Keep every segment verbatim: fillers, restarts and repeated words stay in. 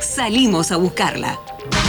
salimos a buscarla.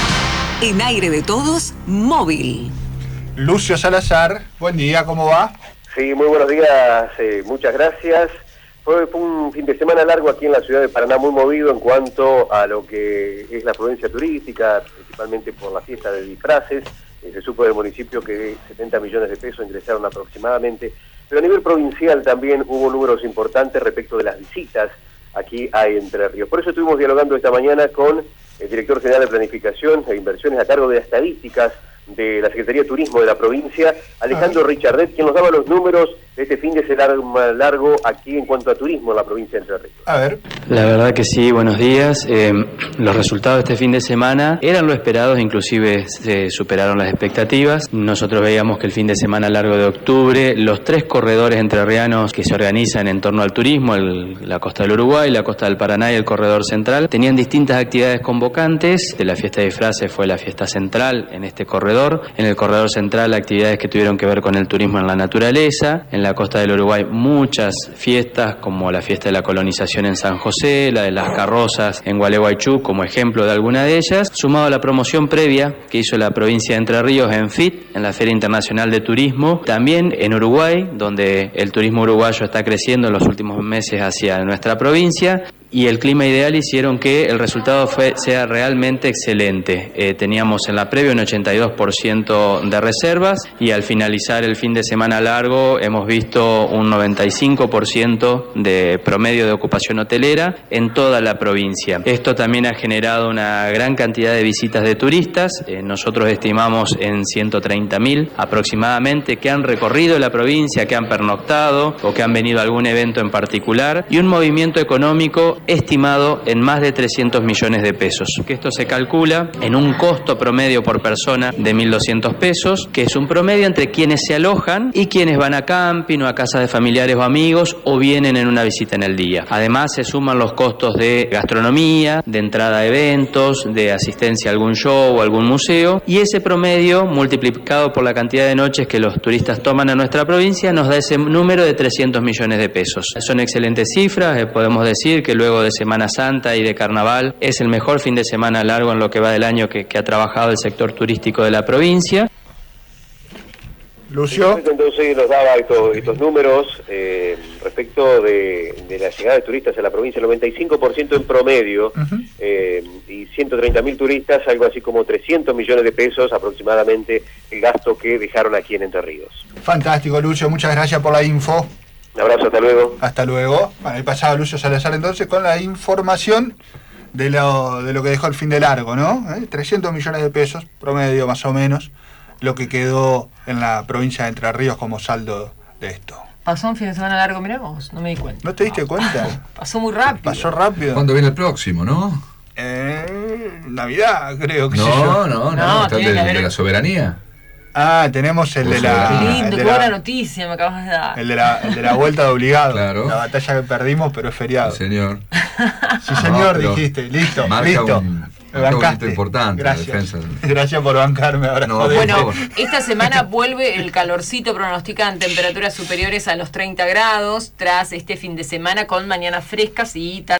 En Aire de Todos, móvil. Lucio Salazar, buen día, ¿cómo va? Sí, muy buenos días, eh, muchas gracias. Fue, fue un fin de semana largo aquí en la ciudad de Paraná, muy movido en cuanto a lo que es la prudencia turística, principalmente por la fiesta de disfraces. Eh, se supo del municipio que setenta millones de pesos ingresaron aproximadamente, pero a nivel provincial también hubo números importantes respecto de las visitas aquí a Entre Ríos. Por eso estuvimos dialogando esta mañana con el director general de Planificación e Inversiones a cargo de estadísticas de la Secretaría de Turismo de la provincia, Alejandro Richardet, quien nos daba los números de este fin de semana largo aquí en cuanto a turismo en la provincia de Entre Ríos. A ver. La verdad que sí, buenos días. Eh, los resultados de este fin de semana eran lo esperados, inclusive se superaron las expectativas. Nosotros veíamos que el fin de semana largo de octubre, los tres corredores entrerrianos que se organizan en torno al turismo, el, la costa del Uruguay, la costa del Paraná y el corredor central, tenían distintas actividades convocantes. De la fiesta de disfraces fue la fiesta central en este corredor. En el corredor central, actividades que tuvieron que ver con el turismo en la naturaleza. En la costa del Uruguay, muchas fiestas, como la fiesta de la colonización en San José, la de las carrozas en Gualeguaychú, como ejemplo de alguna de ellas, sumado a la promoción previa que hizo la provincia de Entre Ríos en F I T, en la Feria Internacional de Turismo, también en Uruguay, donde el turismo uruguayo está creciendo en los últimos meses hacia nuestra provincia, y el clima ideal hicieron que el resultado fue, sea realmente excelente. Eh, teníamos en la previa un ochenta y dos por ciento de reservas y al finalizar el fin de semana largo hemos visto un noventa y cinco por ciento de promedio de ocupación hotelera en toda la provincia. Esto también ha generado una gran cantidad de visitas de turistas. Eh, nosotros estimamos en ciento treinta mil aproximadamente que han recorrido la provincia, que han pernoctado o que han venido a algún evento en particular, y un movimiento económico estimado en más de trescientos millones de pesos, que esto se calcula en un costo promedio por persona de mil doscientos pesos, que es un promedio entre quienes se alojan y quienes van a camping o a casas de familiares o amigos o vienen en una visita en el día. Además se suman los costos de gastronomía, de entrada a eventos, de asistencia a algún show o algún museo, y ese promedio multiplicado por la cantidad de noches que los turistas toman a nuestra provincia nos da ese número de trescientos millones de pesos. Son excelentes cifras, eh, podemos decir que luego de Semana Santa y de Carnaval es el mejor fin de semana largo en lo que va del año que, que ha trabajado el sector turístico de la provincia. Lucio. Entonces nos daba estos, estos números eh, respecto de, de la llegada de turistas a la provincia, el noventa y cinco por ciento en promedio, uh-huh. eh, y ciento treinta mil turistas, algo así como trescientos millones de pesos aproximadamente el gasto que dejaron aquí en Entre Ríos. Fantástico, Lucio, muchas gracias por la info. Un abrazo, hasta luego. Hasta luego. Bueno, ahí pasaba Lucio Salazar entonces con la información de lo, de lo que dejó el fin de largo, ¿no? ¿Eh? trescientos millones de pesos, promedio más o menos, lo que quedó en la provincia de Entre Ríos como saldo de esto. Pasó un fin de semana largo, mirá vos, no me di cuenta. ¿No te diste cuenta? Pasó muy rápido. Pasó rápido. ¿Cuándo viene el próximo, no? Eh, Navidad, creo que no, sé yo. No, no, no, está el de, haber... de la soberanía. Ah, tenemos el de la... Qué lindo, qué buena la... noticia me acabas de dar. El de la, el de la vuelta de obligado. Claro. La batalla que perdimos, pero es feriado. Sí, señor. Sí, señor, no, dijiste. Listo, marca listo. Un, me bancaste. Un importante. Gracias. La defensa. Gracias por bancarme ahora. No, bueno, esta semana vuelve el calorcito, pronostican temperaturas superiores a los treinta grados tras este fin de semana con mañanas frescas y